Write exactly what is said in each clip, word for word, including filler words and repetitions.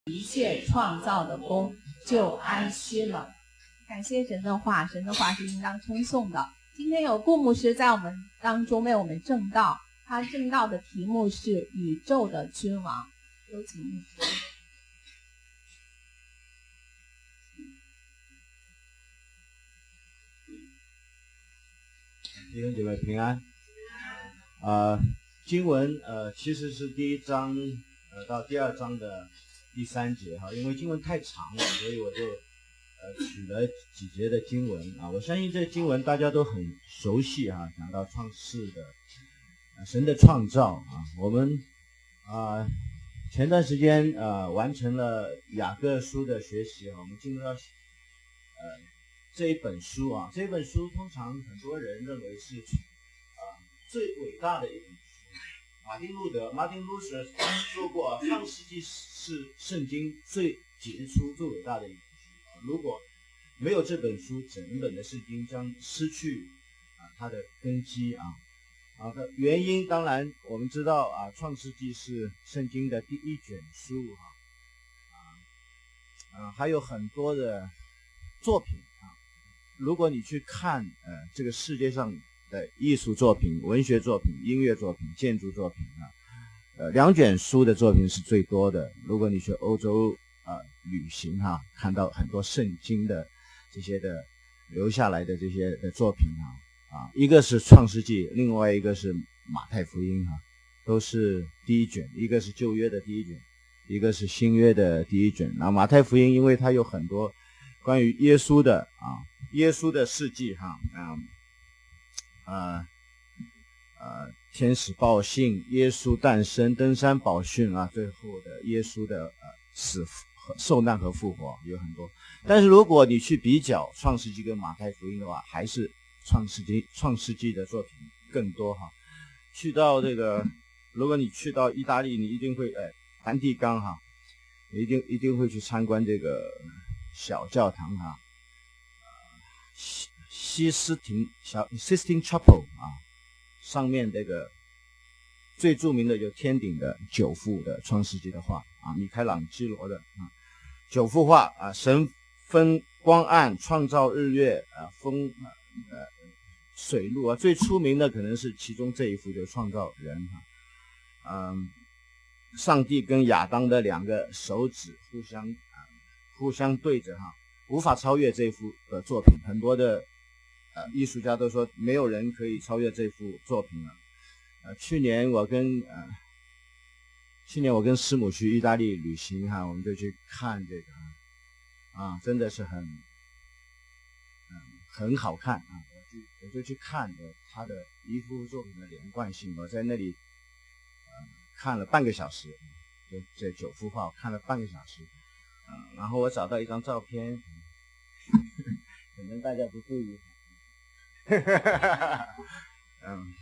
一切创造的功，就安息了。感谢神的话，神的话是应当称颂的。今天有顾牧师在我们当中为我们证道，他证道的题目是宇宙的君王。有请牧师。 弟兄姐妹平安。呃，经文呃其实是第一章呃到第二章的第三节哈，因为经文太长了，所以我就呃取了几节的经文啊。我相信这经文大家都很熟悉哈，讲到创世的、呃、神的创造啊。我们啊、呃、前段时间呃完成了雅各书的学习啊，我们进入到呃。这一本书啊，这一本书通常很多人认为是啊、呃、最伟大的一本书。马丁路德 ，Martin Luther 说过，《创世纪》是圣经最杰出、最伟大的一本书。如果没有这本书，整本的圣经将失去啊它的根基啊。啊，原因当然我们知道啊，《创世纪》是圣经的第一卷书哈，啊啊还有很多的作品啊。如果你去看呃这个世界上的艺术作品、文学作品、音乐作品、建筑作品啊，呃两卷书的作品是最多的。如果你去欧洲啊、呃、旅行哈、啊，看到很多圣经的这些的留下来的这些的作品啊啊，一个是创世纪，另外一个是马太福音哈、啊，都是第一卷，一个是旧约的第一卷，一个是新约的第一卷。那马太福音因为它有很多关于耶稣的啊，耶稣的事迹哈，啊，呃，呃，天使报信，耶稣诞生，登山宝训啊，最后的耶稣的呃死、受难和复活有很多。但是如果你去比较创世纪跟马太福音的话，还是创世纪创世纪的作品更多哈。去到这个，如果你去到意大利，你一定会哎，梵蒂冈哈，你一定一定会去参观这个小教堂哈，西西斯廷小 Sistine Chapel 啊，上面这个最著名的有天顶的九幅的创世纪的画啊，米开朗基罗的啊九幅画啊，神分光暗，创造日月啊，风呃水陆啊，最出名的可能是其中这一幅就创造人哈，嗯，上帝跟亚当的两个手指互相啊互相对着哈，无法超越这幅的作品。很多的呃艺术家都说没有人可以超越这幅作品了。呃，去年我跟呃去年我跟师母去意大利旅行哈，我们就去看这个啊，真的是很嗯很好看啊，我就我就去看呃他的一幅作品的连贯性，我在那里呃看了半个小时，就这九幅画我看了半个小时。嗯，然后我找到一张照片，可能大家不注意，嗯，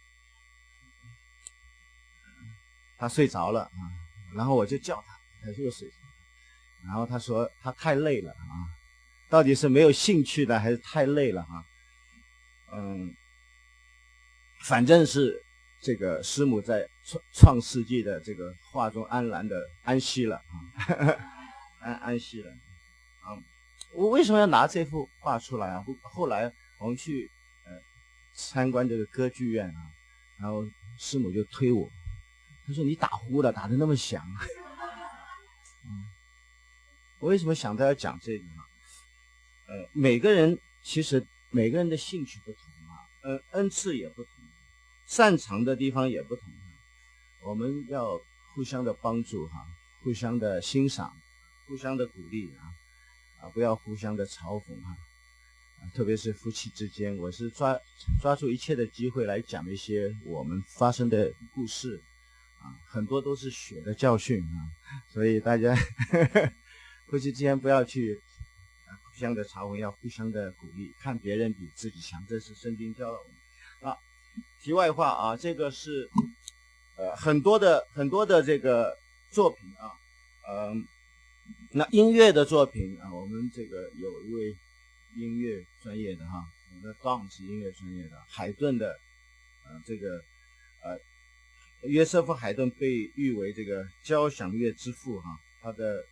他睡着了啊，然后我就叫他，他就睡着了，然后他说他太累了啊，到底是没有兴趣的还是太累了哈、啊？嗯，反正是这个师母在创创世纪的这个画中安然的安息了啊。安安息了啊！我为什么要拿这幅画出来啊？后来我们去呃参观这个歌剧院啊，然后师母就推我，他说你打呼了，打得那么响。嗯，我为什么想到要讲这个呢？呃，每个人其实每个人的兴趣不同啊，呃，恩赐也不同，擅长的地方也不同啊，我们要互相的帮助哈、啊，互相的欣赏。互相的鼓励啊，啊，不要互相的嘲讽哈、啊，特别是夫妻之间，我是抓抓住一切的机会来讲一些我们发生的故事啊，很多都是血的教训啊，所以大家呵呵夫妻之间不要去、啊、互相的嘲讽，要互相的鼓励，看别人比自己强，这是圣经教导我们啊。题外话啊，这个是呃很多的很多的这个作品啊，嗯、呃。那音乐的作品啊，我们这个有一位音乐专业的哈，我们的 Don 是音乐专业的，海顿的，呃，这个呃，约瑟夫海顿被誉为这个交响乐之父哈，他的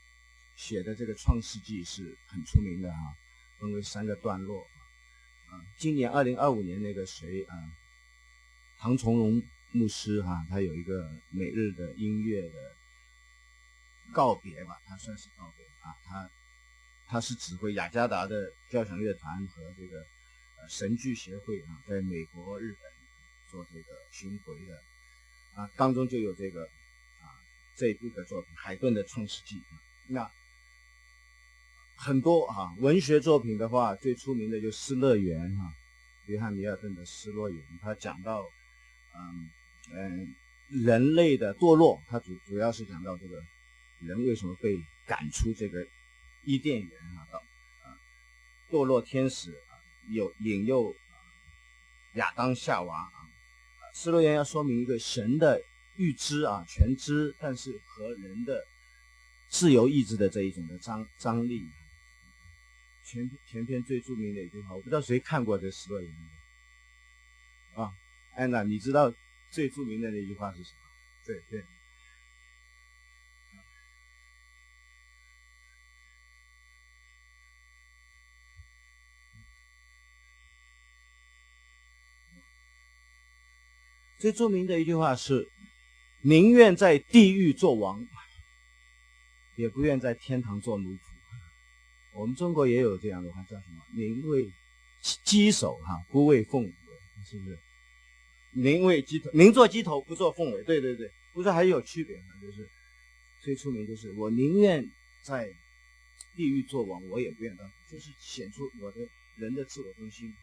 写的这个《创世纪》是很出名的哈、啊，分为三个段落。啊，今年二零二五年那个谁啊，唐从容牧师哈、啊，他有一个每日的音乐的告别吧，他算是告别啊，他他是指挥雅加达的交响乐团和这个呃神剧协会啊，在美国、日本做这个巡回的啊，当中就有这个啊这一部的作品《海顿的创世纪》。那很多啊文学作品的话，最出名的就《失乐园》哈，约翰米尔顿的《失乐园》，他讲到嗯嗯人类的堕落，他主主要是讲到这个人为什么被赶出这个伊甸园啊，到啊堕落天使啊有引诱亚当夏娃啊，失乐园要说明一个神的预知啊全知，但是和人的自由意志的这一种的张张力。全全篇最著名的一句话，我不知道谁看过这《失乐园》啊？安娜，你知道最著名的那句话是什么？对对。最著名的一句话是：宁愿在地狱做王，也不愿在天堂做奴仆。我们中国也有这样的话，叫什么？宁为鸡首哈，不为凤尾，是不是？宁为鸡头，宁做鸡头，不做凤尾。对对对，不是还有区别吗？就是最出名就是我宁愿在地狱做王，我也不愿当，就是显出我的人的自我中心。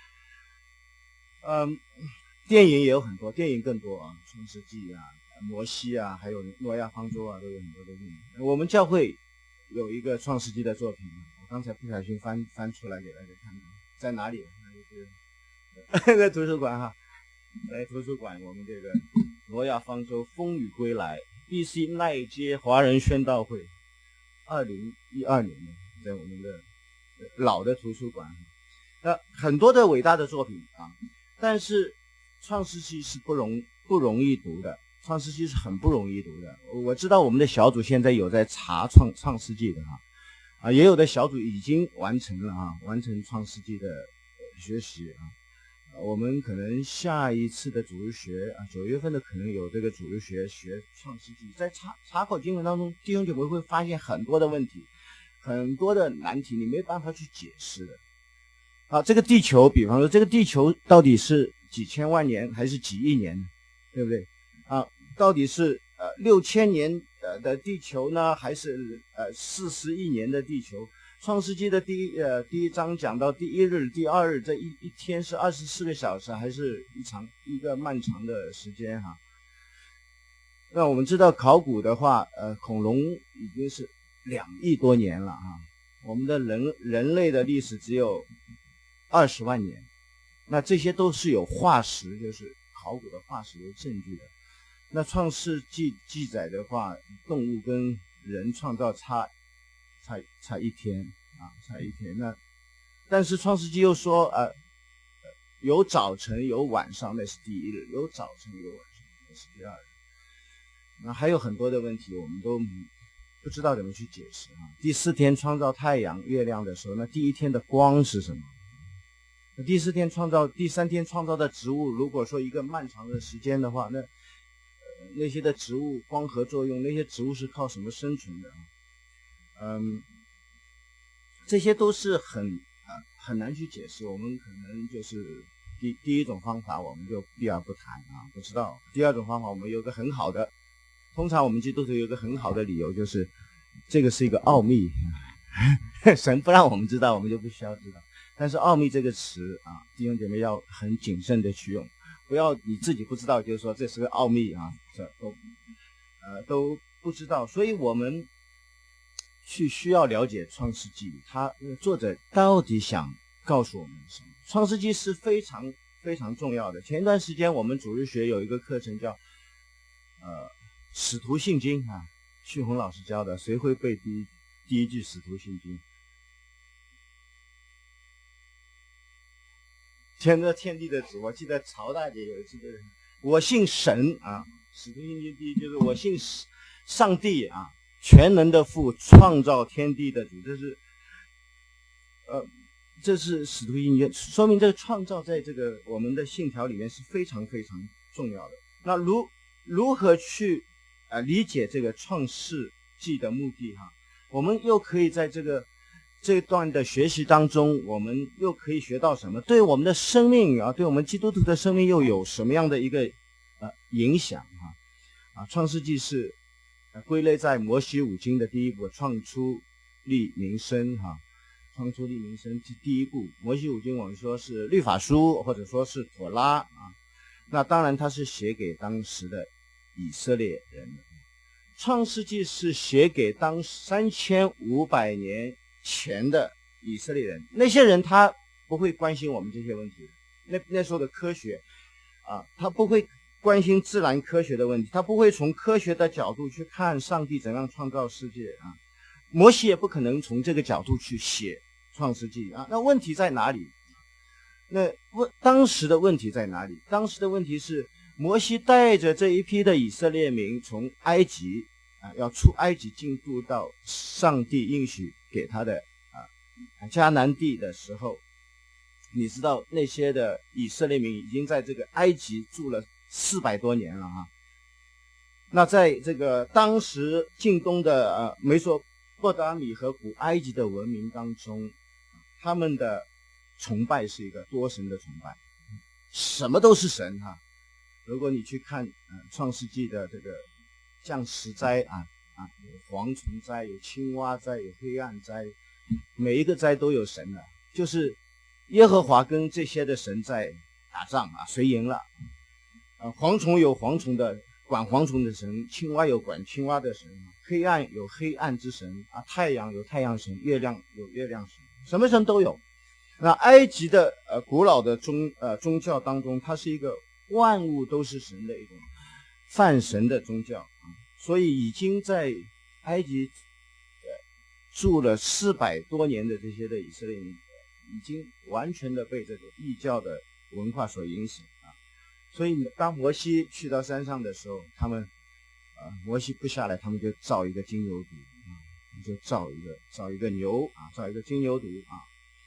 嗯，电影也有很多，电影更多啊，《创世纪》啊，摩西啊，还有诺亚方舟啊，都有很多的电影。我们教会有一个创世纪的作品，我刚才不小心翻翻出来给大家看看，在哪里？那就是在图书馆哈，在图书馆，我们这个诺亚方舟风雨归来 B C 奈街华人宣道会，二零一二年在我们的老的图书馆，那很多的伟大的作品啊，但是创世纪是不容不容易读的。创世纪是很不容易读的，我知道我们的小组现在有在查创创世纪的哈，啊，也有的小组已经完成了哈，完成创世纪的学习啊。我们可能下一次的主日学啊，九月份的可能有这个主日学学创世纪，在查查考经文当中，弟兄姐妹会发现很多的问题，很多的难题，你没办法去解释的。啊，这个地球，比方说这个地球到底是几千万年还是几亿年，对不对？啊，到底是呃六千年呃的地球呢，还是呃四十亿年的地球？创世纪的第一呃第一章讲到第一日、第二日，这一一天是二十四个小时，还是一长一个漫长的时间哈？那我们知道考古的话，呃，恐龙已经是两亿多年了啊，我们的人人类的历史只有二十万年，那这些都是有化石，就是考古的化石为证据的。那创世纪记载的话，动物跟人创造差差差一天啊，差一天。那但是创世纪又说，呃，有早晨有晚上，那是第一日；有早晨有晚上，那是第二日。那还有很多的问题，我们都不知道怎么去解释啊。第四天创造太阳、月亮的时候，那第一天的光是什么？那第四天创造，第三天创造的植物，如果说一个漫长的时间的话，那那些的植物光合作用，那些植物是靠什么生存的？嗯，这些都是很啊很难去解释。我们可能就是第第一种方法，我们就避而不谈啊，不知道。第二种方法，我们有个很好的，通常我们基督徒有一个很好的理由，就是这个是一个奥秘，神不让我们知道，我们就不需要知道。但是奥秘这个词啊，弟兄姐妹要很谨慎的去用。不要你自己不知道，就是说这是个奥秘啊，这都呃都不知道，所以我们去需要了解创世纪，他作者到底想告诉我们什么？创世纪是非常非常重要的。前一段时间我们主日学有一个课程叫呃使徒信经啊，旭红老师教的，谁会背第一第一句使徒信经？牵着天地的主，我记得曹大姐有一次就是我信神啊，使徒信经第一就是我信上帝啊， 全能的父，创造天地的主，这是呃，这是使徒信经，说明这个创造在这个我们的信条里面是非常非常重要的。那如如何去呃理解这个创世纪的目的哈？我们又可以在这个这段的学习当中，我们又可以学到什么？对我们的生命啊，对我们基督徒的生命又有什么样的一个呃影响哈？啊，创世纪是呃归类在摩西五经的第一部，创出立民生哈。创出立民生是第一部，摩西五经我们说是律法书，或者说是妥拉啊。那当然它是写给当时的以色列人的。创世纪是写给当三千五百年前的以色列人，那些人他不会关心我们这些问题的，那那时候的科学啊，他不会关心自然科学的问题，他不会从科学的角度去看上帝怎样创造世界啊。摩西也不可能从这个角度去写创世纪啊。那问题在哪里？那问当时的问题在哪里？当时的问题是摩西带着这一批的以色列民从埃及啊，要出埃及进入到上帝应许给他的啊迦南地的时候，你知道那些的以色列民已经在这个埃及住了四百多年了哈。那在这个当时近东的呃美索不达米和古埃及的文明当中，他们的崇拜是一个多神的崇拜，什么都是神哈。如果你去看呃创世纪的这个像石灾啊啊，有蝗虫灾，有青蛙灾，有黑暗灾，每一个灾都有神的，就是耶和华跟这些的神在打仗啊，谁赢了？呃，蝗虫有蝗虫的管蝗虫的神，青蛙有管青蛙的神，黑暗有黑暗之神啊，太阳有太阳神，月亮有月亮神，什么神都有。那埃及的呃古老的宗呃宗教当中，它是一个万物都是神的一种泛神的宗教啊，所以已经在埃及呃住了四百多年的这些的以色列人，已经完全的被这个异教的文化所影响啊。所以当摩西去到山上的时候，他们呃摩西不下来，他们就造一个金牛犊啊，就造一个造一个牛啊，造一个金牛犊啊。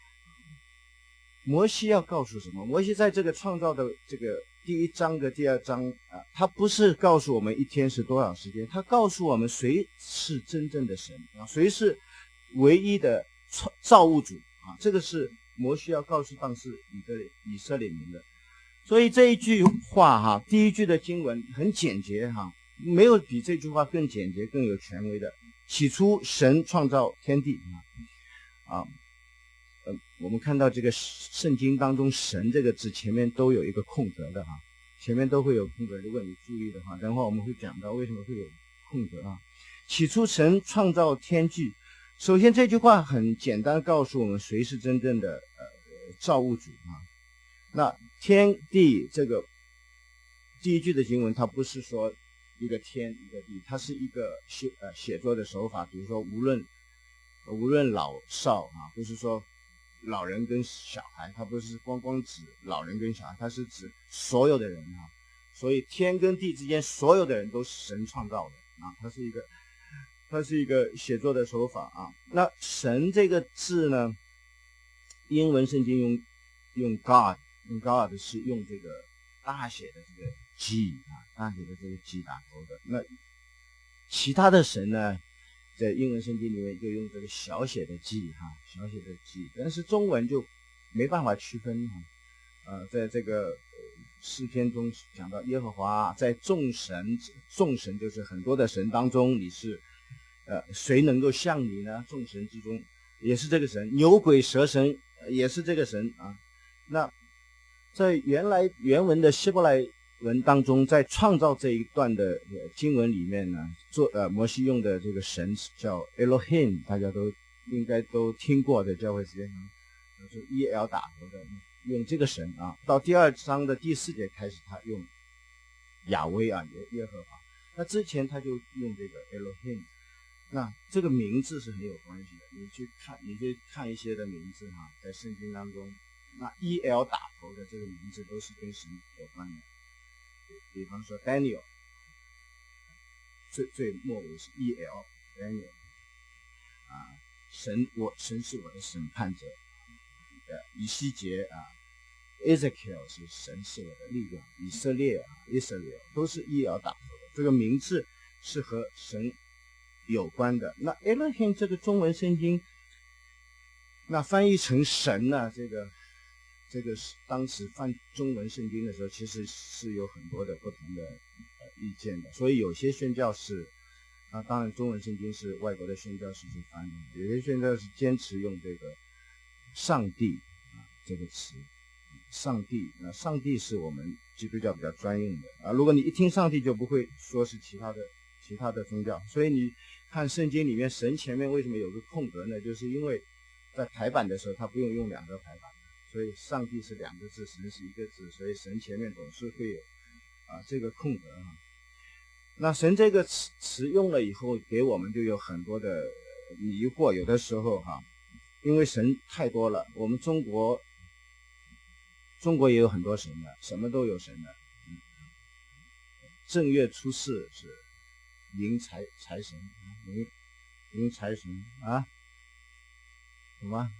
摩西要告诉什么？摩西在这个创造的这个第一章的第二章啊，他不是告诉我们一天是多少时间，他告诉我们谁是真正的神啊，谁是唯一的创造物主啊，这个是摩西要告诉当时以色列以色列民的。所以这一句话哈，第一句的经文很简洁哈，没有比这句话更简洁、更有权威的。起初神创造天地啊，啊。呃，我们看到这个圣经当中“神”这个字前面都有一个空格的哈，前面都会有空格。如果你注意的话，等会我们会讲到为什么会有空格啊。起初神创造天地，首先这句话很简单，告诉我们谁是真正的呃造物主啊。那天地这个第一句的经文，它不是说一个天一个地，它是一个写呃写作的手法。比如说无论无论老少啊，不是说老人跟小孩，它不是光光指老人跟小孩，它是指所有的人啊。所以天跟地之间所有的人都是神创造的啊，它是一个它是一个写作的手法啊。那神这个字呢，英文圣经用用 God， 用 God 是用这个大写的这个 G 啊，大写的这个 G 打头的。那其他的神呢，在英文圣经里面就用这个小写的 G 哈，小写的 G， 但是中文就没办法区分哈。呃，在这个诗篇中讲到耶和华在众神，众神就是很多的神当中，你是呃谁能够像你呢？众神之中也是这个神，牛鬼蛇神也是这个神啊。那在原来原文的希伯来文当中，在创造这一段的经文里面呢，做呃摩西用的这个神叫 Elohim， 大家都应该都听过的，教会时间上就是 E L 打头的，用这个神啊。到第二章的第四节开始，他用亚威啊，耶耶和华。那之前他就用这个 Elohim， 那这个名字是很有关系的。你去看，你去看一些的名字哈，在圣经当中，那 E L 打头的这个名字都是跟神有关的。比方说 Daniel， 最最末尾是 E L， Daniel 啊，神我神是我的审判者，呃，以西结啊 Ezekiel 是神是我的力量，以色列啊 Israel 都是一摇打头的，这个名字是和神有关的。那 Elohim 这个中文圣经，那翻译成神呢，这个这个是当时翻中文圣经的时候，其实是有很多的不同的、呃、意见的。所以有些宣教士啊，当然中文圣经是外国的宣教士去翻译，有些宣教士坚持用这个上帝啊这个词。上帝，那上帝是我们基督教比较专用的啊。如果你一听上帝，就不会说是其他的其他的宗教。所以你看圣经里面神前面为什么有个空格呢？就是因为在排版的时候，他不用用两个排版，所以上帝是两个字，神是一个字，所以神前面总是会有啊这个空格啊。那神这个词词用了以后，给我们就有很多的迷惑。有的时候哈、啊，因为神太多了，我们中国。中国也有很多神的，什么都有神的。嗯、正月初四是迎财财神，迎迎财神啊，什么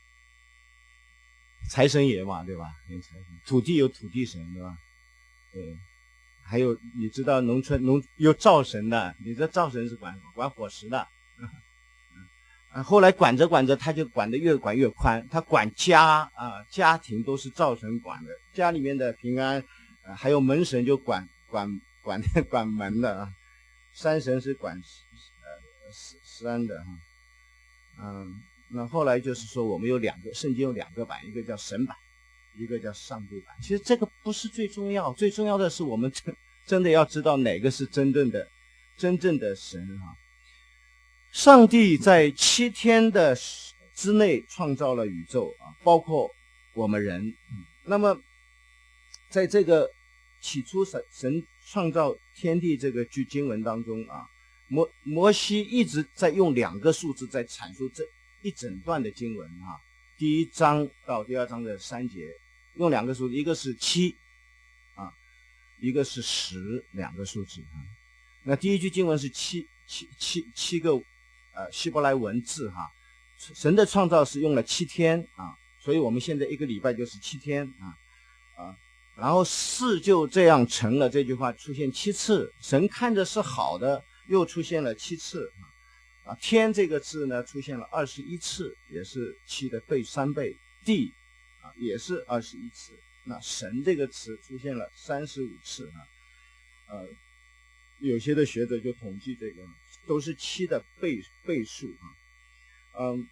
财神爷嘛，对吧？迎财神，土地有土地神，对吧？对，还有你知道农村农有灶神的，你这灶神是管管伙食的。啊，后来管着管着，他就管得越管越宽。他管家啊，家庭都是灶神管的，家里面的平安，啊、还有门神就管管管管门的啊。山神是管呃山的哈、啊。嗯，那后来就是说，我们有两个圣经有两个版，一个叫神版，一个叫上帝版。其实这个不是最重要，最重要的是我们真真的要知道哪个是真正的真正的神哈、啊。上帝在七天的之内创造了宇宙啊，包括我们人。那么，在这个起初神神创造天地这个句经文当中啊，摩摩西一直在用两个数字在阐述这一整段的经文啊。第一章到第二章的三节，用两个数字，一个是七啊，一个是十，两个数字啊。那第一句经文是七七七七个。呃，希伯来文字哈，神的创造是用了七天啊，所以我们现在一个礼拜就是七天啊啊，然后事就这样成了，这句话出现七次，神看着是好的，又出现了七次啊啊，天这个字呢出现了二十一次，也是七的倍三倍，地啊也是二十一次，那神这个词出现了三十五次啊，呃，有些的学者就统计这个。都是七的倍倍数啊，嗯，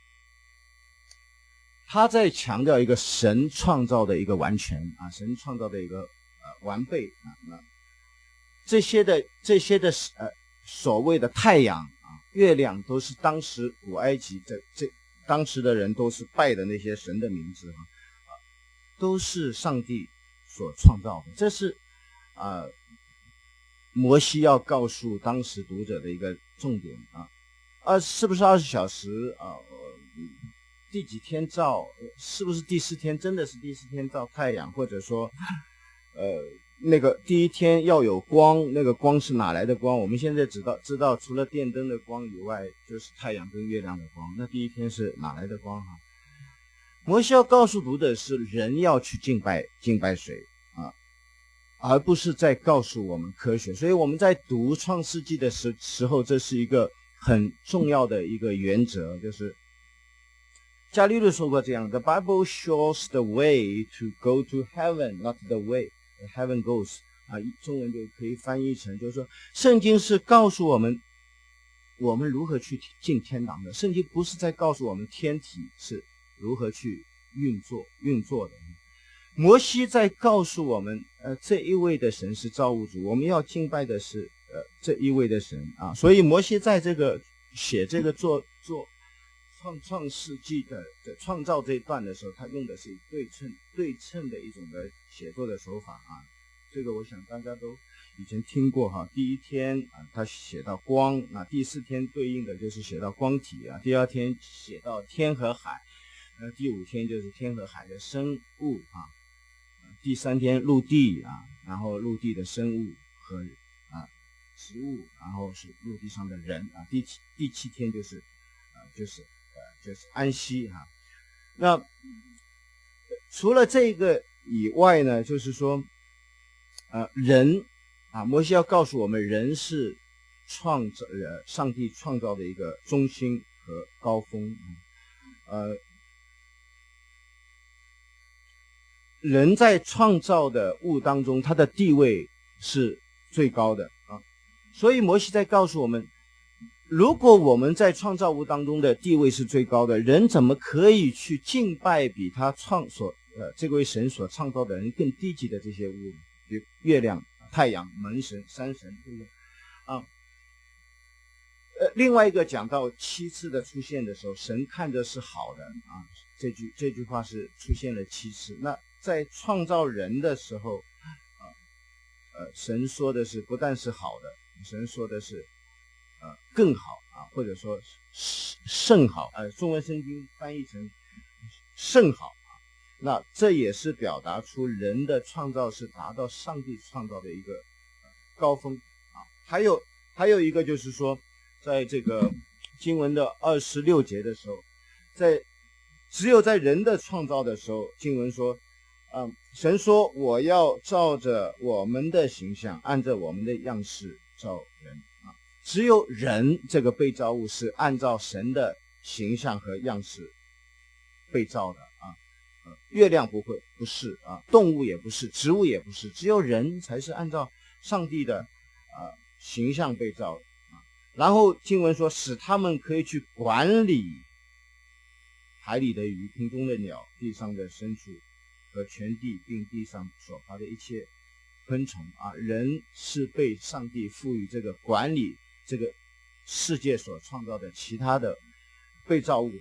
他在强调一个神创造的一个完全啊，神创造的一个呃完备啊，那这些的这些的呃所谓的太阳啊、月亮都是当时古埃及这这当时的人都是拜的那些神的名字啊，都是上帝所创造的，这是啊、呃、摩西要告诉当时读者的一个重点啊，二是不是二十小时啊？第几天照？是不是第四天真的是第四天照太阳？或者说，呃，那个第一天要有光，那个光是哪来的光？我们现在知道知道，除了电灯的光以外，就是太阳跟月亮的光。那第一天是哪来的光哈、啊？摩西要告诉读者是人要去敬拜敬拜谁啊？而不是在告诉我们科学，所以我们在读创世纪的时时候，这是一个很重要的一个原则，就是伽利略说过这样 ：“The Bible shows the way to go to heaven, not the way heaven goes。”啊，中文就可以翻译成，就是说，圣经是告诉我们我们如何去进天堂的。圣经不是在告诉我们天体是如何去运作运作的。摩西在告诉我们，呃，这一位的神是造物主，我们要敬拜的是呃这一位的神啊。所以摩西在这个写这个做做创创世纪的的创造这一段的时候，他用的是对称对称的一种的写作的手法啊。这个我想大家都以前听过哈。第一天啊，他写到光啊，第四天对应的就是写到光体啊，第二天写到天和海，呃，第五天就是天和海的生物啊。第三天陆地啊，然后陆地的生物和啊植物，然后是陆地上的人啊。第七第七天就是啊、呃、就是呃就是安息哈、啊。那除了这个以外呢，就是说呃人啊，摩西要告诉我们，人是创造呃上帝创造的一个中心和高峰。呃人在创造的物当中，他的地位是最高的啊，所以摩西在告诉我们，如果我们在创造物当中的地位是最高的，人怎么可以去敬拜比他创所呃这位神所创造的人更低级的这些物，比如月亮、太阳、门神、山神，对不对啊？呃，另外一个讲到七次的出现的时候，神看着是好的啊，这句这句话是出现了七次。那在创造人的时候，啊，呃，神说的是不但是好的，神说的是，呃，更好啊，或者说甚好，呃，中文圣经翻译成甚好啊。那这也是表达出人的创造是达到上帝创造的一个、呃、高峰啊。还有还有一个就是说，在这个经文的二十六节的时候，在只有在人的创造的时候，经文说。嗯，神说我要照着我们的形象，按照我们的样式造人啊。只有人这个被造物是按照神的形象和样式被造的啊。呃、月亮不会，不是啊，动物也不是，植物也不是，只有人才是按照上帝的啊形象被造的啊。然后经文说，使他们可以去管理海里的鱼、空中的鸟、地上的牲畜。和全地并地上所发的一切昆虫啊，人是被上帝赋予这个管理这个世界所创造的其他的被造物的。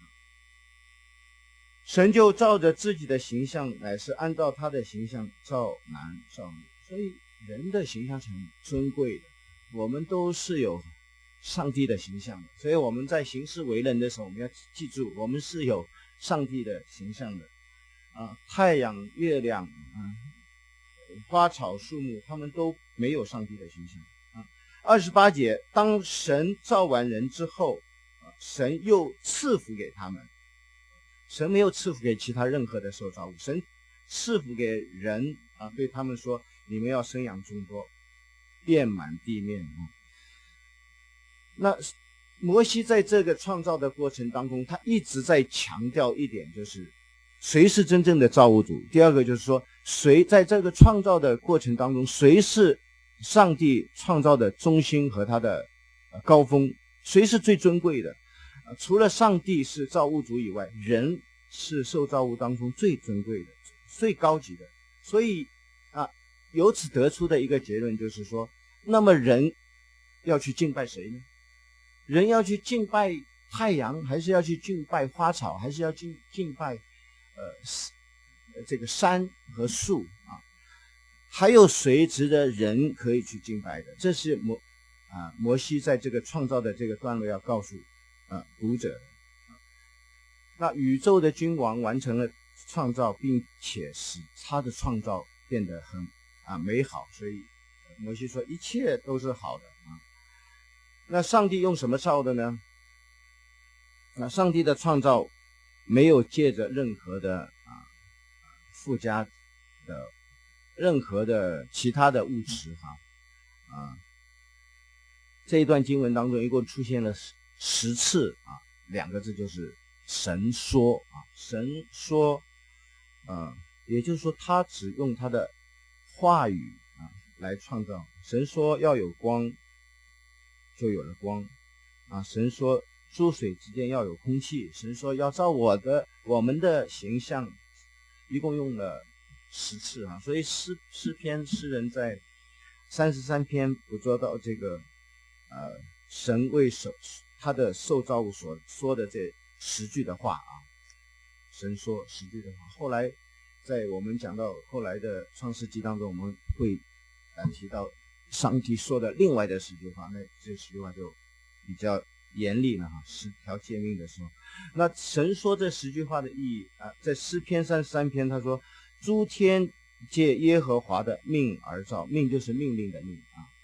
神就照着自己的形象，乃是按照他的形象造男造女，所以人的形象是很尊贵的。我们都是有上帝的形象的，所以我们在行事为人的时候，我们要记住，我们是有上帝的形象的。啊，太阳、月亮、啊、花草、树木，他们都没有上帝的形象啊。二十八节，当神造完人之后，啊，神又赐福给他们。神没有赐福给其他任何的受造物，神赐福给人啊，对他们说：你们要生养众多，遍满地面啊。那摩西在这个创造的过程当中，他一直在强调一点，就是谁是真正的造物主？第二个就是说，谁在这个创造的过程当中，谁是上帝创造的中心和他的高峰？谁是最尊贵的？除了上帝是造物主以外，人是受造物当中最尊贵的、最高级的。所以啊，由此得出的一个结论就是说，那么人要去敬拜谁呢？人要去敬拜太阳，还是要去敬拜花草，还是要敬敬拜呃，这个山和树啊？还有谁值得人可以去敬拜的？这是摩啊摩西在这个创造的这个段落要告诉啊读者的。那宇宙的君王完成了创造，并且使他的创造变得很啊美好，所以摩西说一切都是好的啊。那上帝用什么造的呢？那上帝的创造没有借着任何的啊附加的任何的其他的物质哈啊。这一段经文当中一共出现了十十次啊，两个字就是神说啊，神说，啊，也就是说他只用他的话语啊来创造。神说要有光，就有了光啊。神说诸水之间要有空气，神说要照我的我们的形象，一共用了十次啊。所以诗诗篇诗人在三十三篇捕捉到这个呃神为受他的受造物所说的这十句的话啊。神说十句的话，后来在我们讲到后来的创世纪当中，我们会呃提到上帝说的另外的十句话，那这十句话就比较严厉了哈，十条诫命的时候。那神说这十句话的意义啊，在诗篇三十三篇他说，诸天借耶和华的命而造，命就是命令的命啊，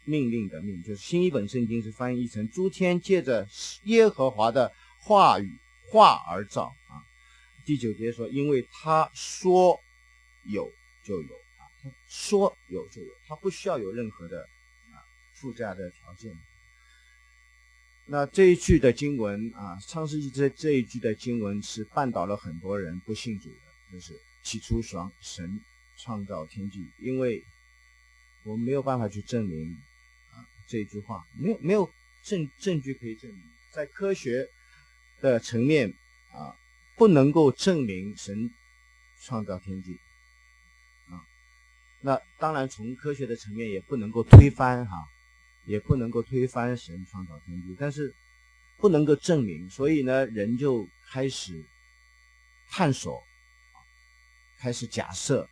命令的命，就是新译本圣经是翻译成诸天借着耶和华的话语话而造啊。第九节说，因为他说有就有啊，他说有就有，他不需要有任何的啊附加的条件。那这一句的经文啊，创世纪这这一句的经文是绊倒了很多人不信主的，就是起初神神创造天地，因为我们没有办法去证明啊这一句话，没有没有证证据可以证明，在科学的层面啊不能够证明神创造天地啊。那当然从科学的层面也不能够推翻哈、啊，也不能够推翻神创造天地，但是不能够证明，所以呢人就开始探索，开始假设，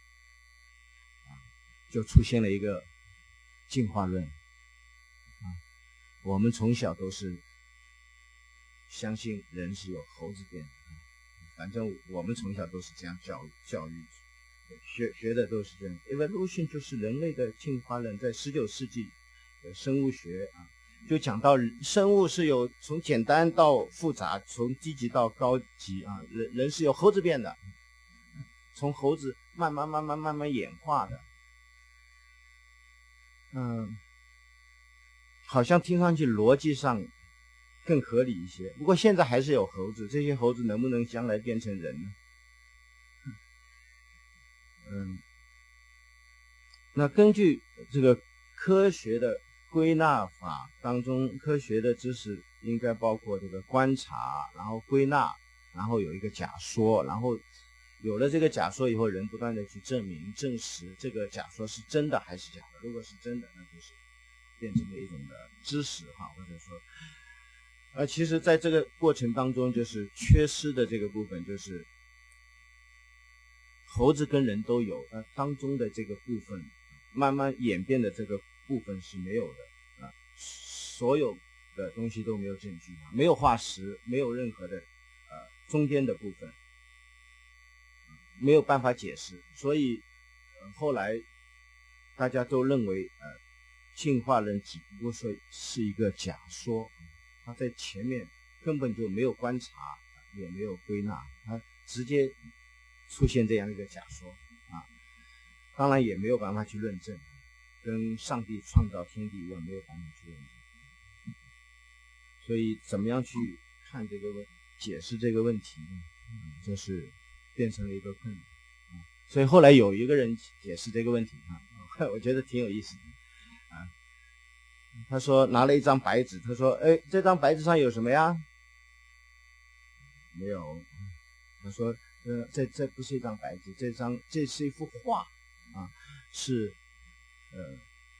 就出现了一个进化论啊。我们从小都是相信人是由猴子变的，反正我们从小都是这样教育教育学学的都是这样。 Evolution 就是人类的进化论，在十九世纪的生物学啊，就讲到生物是有从简单到复杂，从低级到高级啊，人人是由猴子变的，从猴子慢慢慢慢慢慢演化的。嗯，好像听上去逻辑上更合理一些，不过现在还是有猴子，这些猴子能不能将来变成人呢？嗯，那根据这个科学的归纳法当中，科学的知识应该包括这个观察，然后归纳，然后有一个假说，然后有了这个假说以后，人不断的去证明证实这个假说是真的还是假的，如果是真的，那就是变成了一种的知识哈，或者说呃，其实在这个过程当中，就是缺失的这个部分，就是猴子跟人都有，呃，当中的这个部分慢慢演变的这个部分是没有的啊，所有的东西都没有证据，没有化石，没有任何的呃中间的部分，没有办法解释，所以、呃、后来大家都认为呃进化论只不过说是一个假说，他在前面根本就没有观察，也没有归纳，他直接出现这样一个假说啊，当然也没有办法去论证，跟上帝创造天地一样没有办法去论证。所以怎么样去看这个问解释这个问题呢？嗯，就是变成了一个困难啊。所以后来有一个人解释这个问题啊，我觉得挺有意思的啊。他说拿了一张白纸，他说：“哎，这张白纸上有什么呀？”没有。他说：“呃，这这不是一张白纸，这张这是一幅画啊，是呃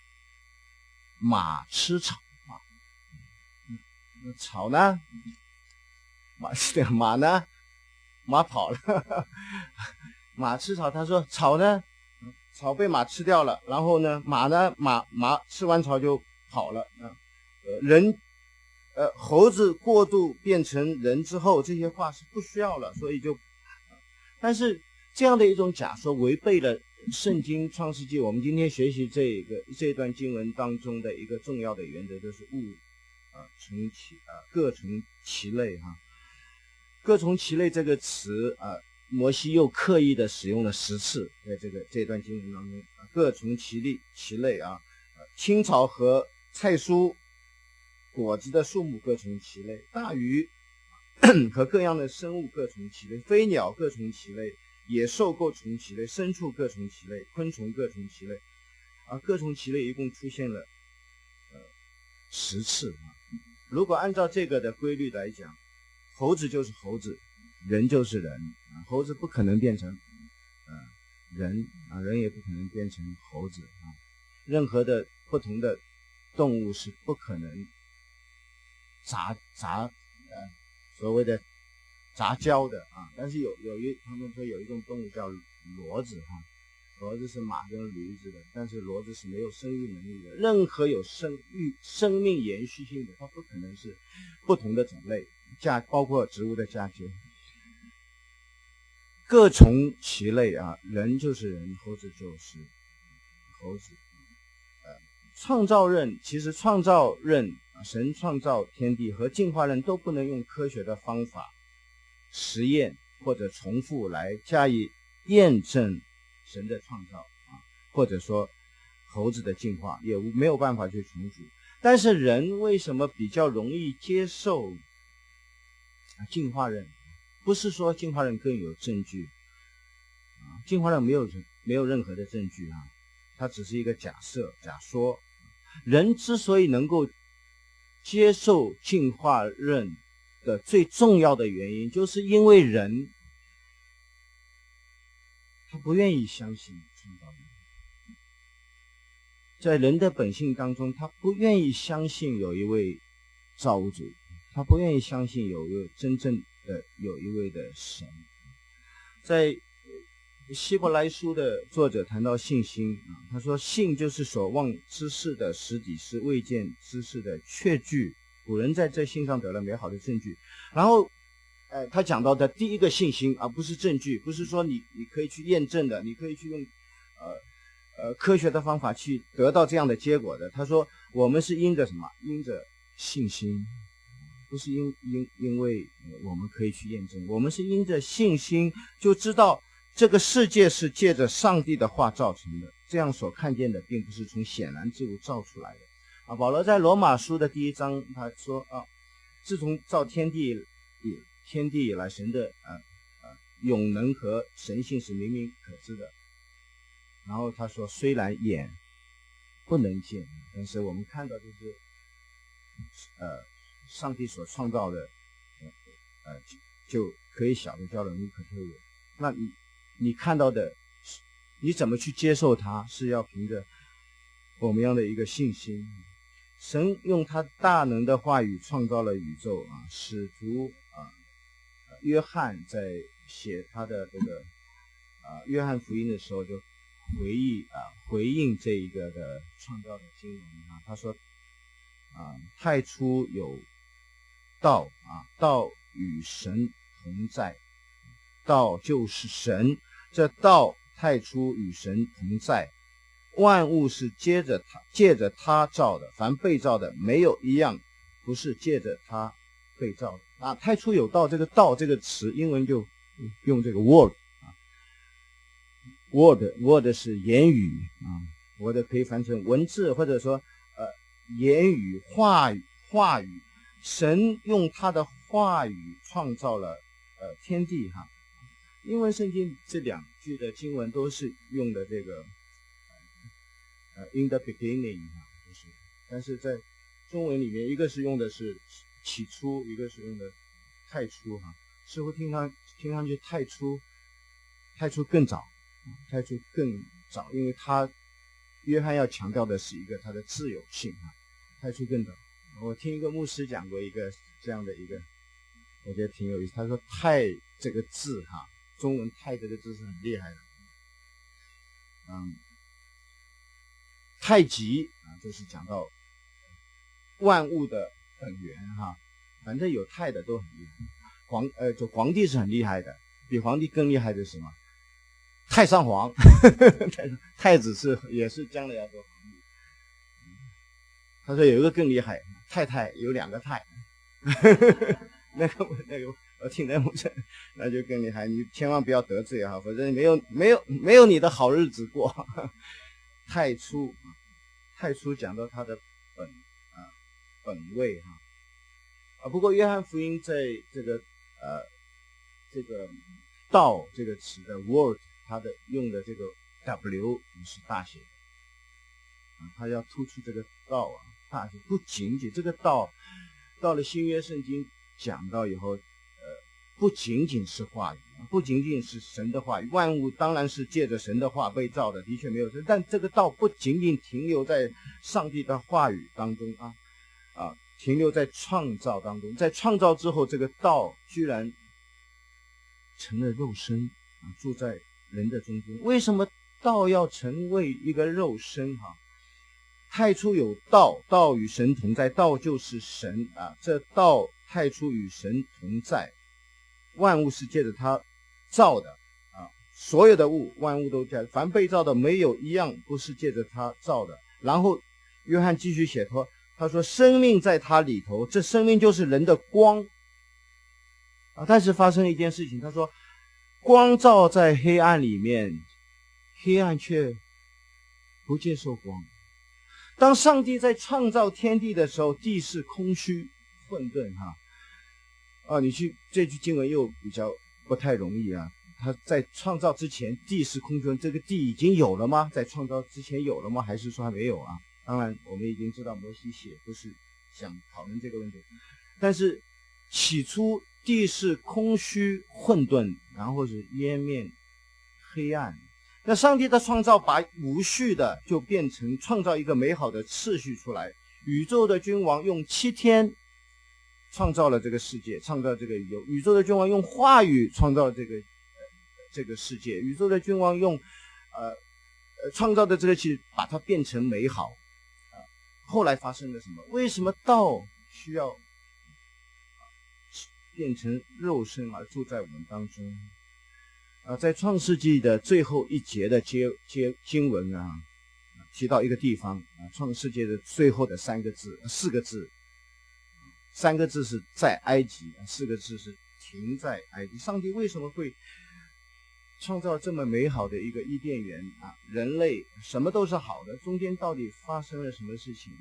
马吃草啊。那草呢？马这个马呢？马跑了，呵呵马吃草。他说草呢？草被马吃掉了，然后呢，马呢？马马吃完草就跑了啊。呃，人。”呃，猴子过度变成人之后，这些话是不需要了，所以就，但是这样的一种假说违背了圣经创世纪我们今天学习这个这段经文当中的一个重要的原则，就是物啊从其啊各从其类哈、啊，各从其类这个词啊，摩西又刻意的使用了十次，在这个这段经文当中，啊、各从其类其类啊，青草和菜蔬。果子的数目各从其类，大鱼和各样的生物各从其类，飞鸟各从其类，野兽各从其类，牲畜各从其类，昆虫各从其类，啊，各从其类一共出现了呃十次啊。如果按照这个的规律来讲，猴子就是猴子，人就是人啊，猴子不可能变成呃人啊，人也不可能变成猴子啊，任何的不同的动物是不可能。杂杂呃所谓的杂交的啊，但是有有一他们说有一种动物叫骡子哈，骡子是马跟驴子的，但是骡子是没有生育能力的，任何有生育生命延续性的，它不可能是不同的种类，嫁包括植物的嫁接，各从其类啊，人就是人，猴子就是猴子，呃， 创造论其实创造论，神创造天地和进化论都不能用科学的方法实验或者重复来加以验证神的创造啊，或者说猴子的进化也没有办法去重复。但是人为什么比较容易接受进化论？不是说进化论更有证据啊，进化论没有没有任何的证据啊，它只是一个假设假说。人之所以能够接受进化论的最重要的原因，就是因为人他不愿意相信创造论，在人的本性当中，他不愿意相信有一位造物主，他不愿意相信有一位真正的有一位的神。在希伯来书的作者谈到信心啊，他说信就是所望之事的实底，是未见之事的确据。古人在这信上得了美好的证据。然后呃，他讲到的第一个信心，而不是证据，不是说你你可以去验证的，你可以去用呃呃科学的方法去得到这样的结果的。他说我们是因着什么？因着信心，不是因因因为我们可以去验证，我们是因着信心就知道这个世界是借着上帝的话造成的，这样所看见的并不是从显然之物造出来的啊。保罗在罗马书的第一章他说啊，自从造天地以天地以来，神的呃呃永能和神性是明明可知的。然后他说虽然眼不能见，但是我们看到就是呃上帝所创造的呃呃就可以晓得叫人无可推诿。那你你看到的你怎么去接受它，是要凭着我们样的一个信心。神用他大能的话语创造了宇宙啊，使徒啊约翰在写他的这个啊约翰福音的时候就回忆啊回应这一个的创造的经文啊，他说啊太初有道啊，道与神同在，道就是神，这道太初与神同在，万物是接着他借着他造的，凡被造的没有一样不是借着他被造的啊。太初有道，这个道这个词英文就用这个 word 啊 word word 是言语啊 word 可以翻成文字，或者说呃言语话语话语。神用他的话语创造了呃天地哈。英文圣经这两句的经文都是用的这个呃 in the beginning 哈，就是，但是在中文里面，一个是用的是起初，一个是用的太初哈，似乎听上听上去太初太初更早，太初更早，因为他约翰要强调的是一个他的自由性哈，太初更早。我听一个牧师讲过一个这样的一个，我觉得挺有意思。他说太这个字哈，中文太这个字是很厉害的，嗯，太极啊，就是讲到万物的本源哈，反正有太的都很厉害。皇呃，就皇帝是很厉害的，比皇帝更厉害的是什么？太上皇，太子是也是将来要做皇帝。他说有一个更厉害，太太有两个太，那个那个我听人这那就更厉害，你千万不要得罪哈，否则没有没有没有你的好日子过。太初，太初讲到他的本啊本位哈啊，不过约翰福音在这个呃这个道这个词的 word， 它的用的这个 W 是大写啊，他要突出这个道啊。大学不仅仅这个道，到了新约圣经讲到以后，呃，不仅仅是话语，不仅仅是神的话语，万物当然是借着神的话被造的，的确没有错。但这个道不仅仅停留在上帝的话语当中啊，啊，停留在创造当中，在创造之后，这个道居然成了肉身啊，住在人的中间。为什么道要成为一个肉身哈？太初有道，道与神同在，道就是神啊。这道太初与神同在，万物是借着他造的啊，所有的物，万物都借，凡被造的没有一样不是借着他造的。然后约翰继续写说，他说生命在他里头，这生命就是人的光啊。但是发生了一件事情，他说光照在黑暗里面，黑暗却不接受光。当上帝在创造天地的时候，地是空虚混沌哈。啊，你去这句经文又比较不太容易啊。他在创造之前，地是空虚，这个地已经有了吗？在创造之前有了吗？还是说还没有啊？当然，我们已经知道摩西写不是想讨论这个问题，但是起初地是空虚混沌，然后是湮灭黑暗。那上帝的创造把无序的就变成创造一个美好的次序出来。宇宙的君王用七天创造了这个世界，创造这个宇宙。宇宙的君王用话语创造了这个、呃、这个世界。宇宙的君王用呃呃创造的这个世界把它变成美好。呃、后来发生了什么？为什么道需要、呃、变成肉身而住在我们当中？啊，在创世纪的最后一节的接接经文啊，提到一个地方啊，创世纪的最后的三个字、四个字，三个字是在埃及，四个字是停在埃及。上帝为什么会创造这么美好的一个伊甸园啊？人类什么都是好的，中间到底发生了什么事情？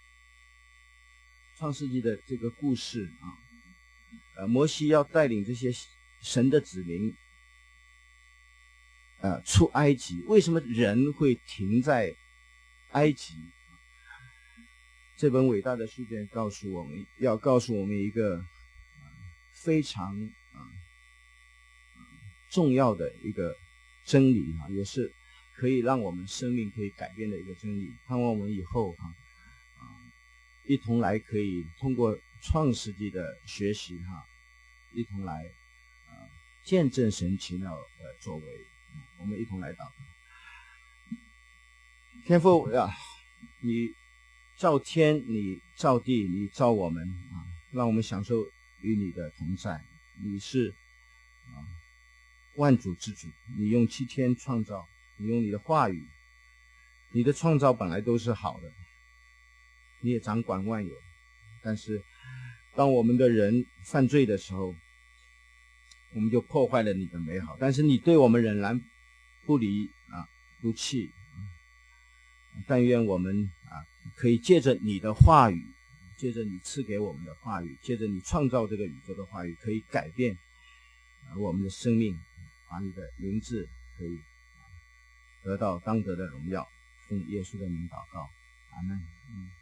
创世纪的这个故事啊，呃，摩西要带领这些神的子民。呃，出埃及，为什么人会停在埃及？这本伟大的书卷告诉我们，要告诉我们一个、呃、非常啊、呃、重要的一个真理啊，也是可以让我们生命可以改变的一个真理。盼望我们以后哈啊、呃、一同来可以通过创世纪的学习哈，一同来啊、呃、见证神奇妙的作为。我们一同来祷告。天父啊，你造天，你造地，你造我们啊，让我们享受与你的同在。你是啊万主之主，你用七天创造，你用你的话语，你的创造本来都是好的，你也掌管万有。但是当我们的人犯罪的时候，我们就破坏了你的美好，但是你对我们仍然不离啊不弃。但愿我们啊可以借着你的话语，借着你赐给我们的话语，借着你创造这个宇宙的话语，可以改变啊我们的生命，把你的名字可以得到当得的荣耀。奉耶稣的名祷告，阿们。嗯